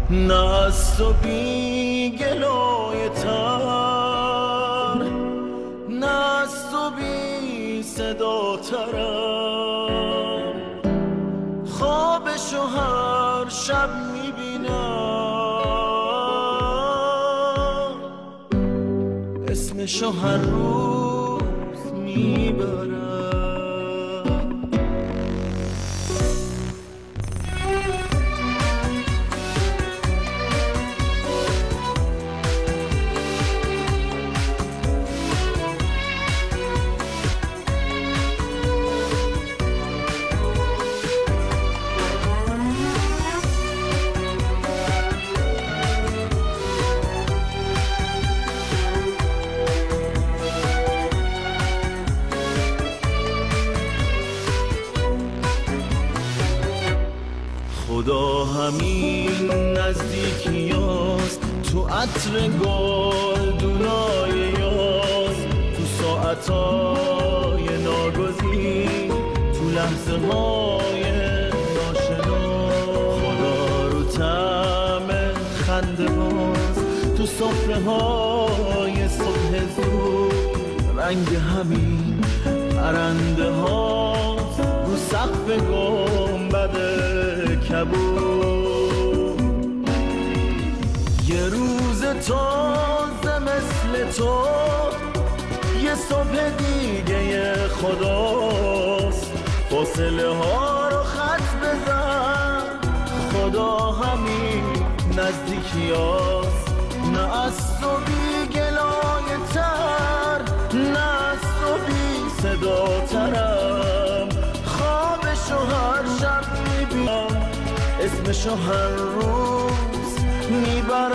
نه از تو بی گلای تر، نه از تو بی صدا ترم. خوابشو هر شب میبینم، اسمشو هر روز میبرم. خدا همین نزدیکیاست، تو عطر گلدونای یاس، تو ساعتای ناگزیر، تو لحظه های ناشنا. خدا رو طعم خنده باز، تو سفره های صبح زود، رنگ همین پرنده هاست رو سقف گنبد کبود. یه روز تازه مثل تو، یه صبح دیگه خداست. فاصله ها رو خط بزن، خدا همین نزدیکیاست. نه از تو بی گلای تر، نه از تو بی صدا ترم. خوابشو هر شب میبینم، اسمشو هر روز میبرم.